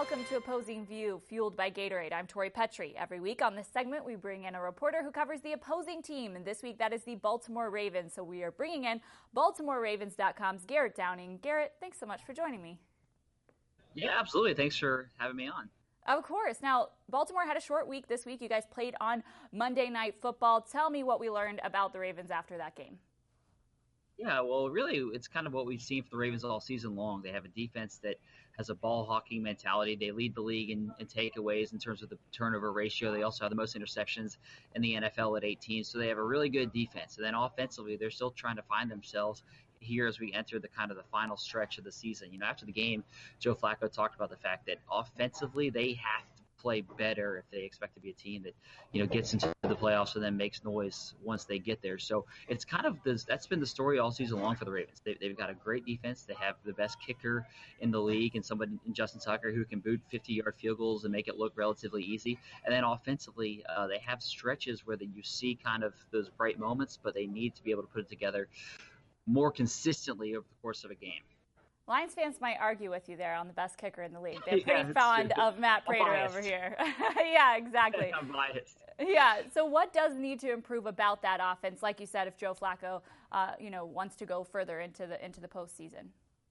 welcome to Opposing View, fueled by Gatorade. I'm Tori Petrie. Every week on this segment, we bring in a reporter who covers the opposing team, and this week that is the Baltimore Ravens. So we are bringing in BaltimoreRavens.com's Garrett Downing. Garrett, thanks so much for joining me. Yeah, absolutely. Thanks for having me on. Of course. Now, Baltimore had a short week this week. You guys played on Monday Night Football. Tell me what we learned about the Ravens after that game. Yeah, well, really, it's kind of what we've seen for the Ravens all season long. They have a defense that has a ball hawking mentality. They lead the league in takeaways in terms of the turnover ratio. They also have the most interceptions in the NFL at 18. So they have a really good defense. And then offensively, they're still trying to find themselves here as we enter the kind of the final stretch of the season. You know, after the game, Joe Flacco talked about the fact that offensively they have to play better if they expect to be a team that, you know, gets into the playoffs and then makes noise once they get there. So it's kind of this, that's been the story all season long for the Ravens. They've got a great defense. They have the best kicker in the league and somebody in Justin Tucker who can boot 50-yard field goals and make it look relatively easy. And then offensively, they have stretches where you see kind of those bright moments, but they need to be able to put it together more consistently over the course of a game. Lions fans might argue with you there on the best kicker in the league. They're pretty fond of Matt Prater over here. Yeah, exactly. I'm biased. Yeah. So what does need to improve about that offense? Like you said, if Joe Flacco, wants to go further into the postseason.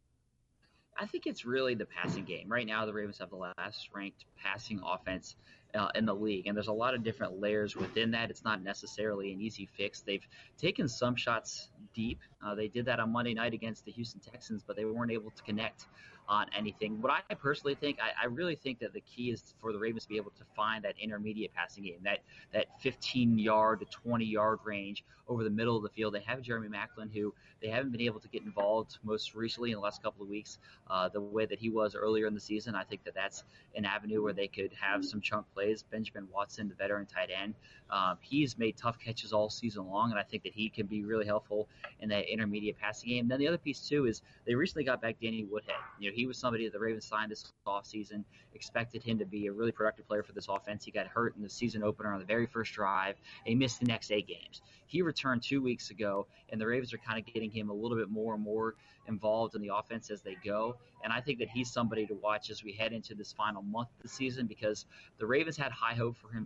I think it's really the passing game. Right now, the Ravens have the last ranked passing offense in the league, and there's a lot of different layers within that. It's not necessarily an easy fix. They've taken some shots deep. They did that on Monday night against the Houston Texans, but they weren't able to connect on anything. What I personally think, I really think that the key is for the Ravens to be able to find that intermediate passing game, that 15-yard to 20-yard range over the middle of the field. They have Jeremy Maclin, who they haven't been able to get involved most recently in the last couple of weeks the way that he was earlier in the season. I think that that's an avenue where they could have some chunk plays. Benjamin Watson, the veteran tight end, he's made tough catches all season long, and I think that he can be really helpful in that intermediate passing game. And then the other piece, too, is they recently got back Danny Woodhead. You know, he was somebody that the Ravens signed this offseason, expected him to be a really productive player for this offense. He got hurt in the season opener on the very first drive, and he missed the next 8 games. He returned 2 weeks ago, and the Ravens are kind of getting him a little bit more and more involved in the offense as they go. And I think that he's somebody to watch as we head into this final month of the season, because the Ravens had high hopes for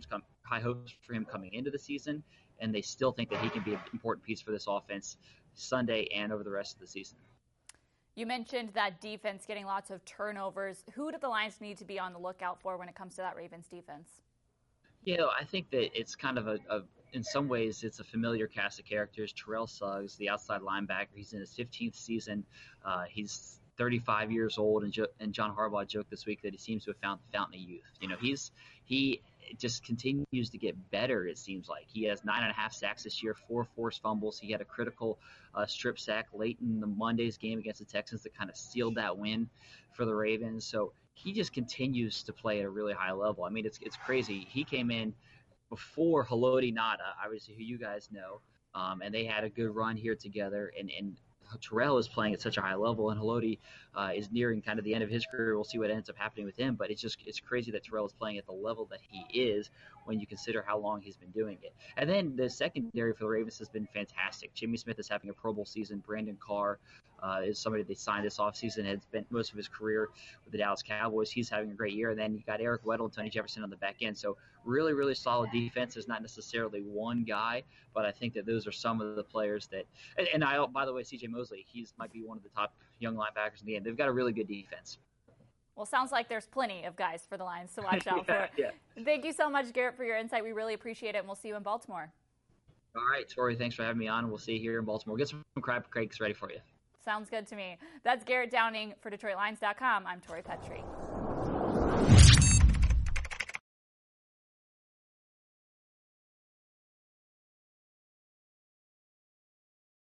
him coming into the season, and they still think that he can be an important piece for this offense Sunday and over the rest of the season. You mentioned that defense getting lots of turnovers. Who do the Lions need to be on the lookout for when it comes to that Ravens defense? You know, I think that it's kind of in some ways, it's a familiar cast of characters. Terrell Suggs, the outside linebacker, he's in his 15th season. He's 35 years old, and John Harbaugh joked this week that he seems to have found the fountain of youth. You know, he just continues to get better, it seems like. He has 9.5 sacks this year, 4 forced fumbles. He had a critical strip sack late in the Monday's game against the Texans that kind of sealed that win for the Ravens. So he just continues to play at a really high level. I mean, it's crazy. He came in before Haloti Ngata, obviously, who you guys know, and they had a good run here together, and Terrell is playing at such a high level, and Haloti is nearing kind of the end of his career. We'll see what ends up happening with him, but it's crazy that Terrell is playing at the level that he is when you consider how long he's been doing it. And then the secondary for the Ravens has been fantastic. Jimmy Smith is having a Pro Bowl season. Brandon Carr is somebody they signed this offseason, has spent most of his career with the Dallas Cowboys. He's having a great year. And then you got Eric Weddle and Tony Jefferson on the back end. So really, really solid defense. There's not necessarily one guy, but I think that those are some of the players that – and by the way, C.J. Mosley, might be one of the top young linebackers in the game. They've got a really good defense. Well, sounds like there's plenty of guys for the Lions to watch out for. Yeah. Thank you so much, Garrett, for your insight. We really appreciate it, and we'll see you in Baltimore. All right, Tori, thanks for having me on. We'll see you here in Baltimore. Get some crab cakes ready for you. Sounds good to me. That's Garrett Downing for DetroitLions.com. I'm Tori Petrie.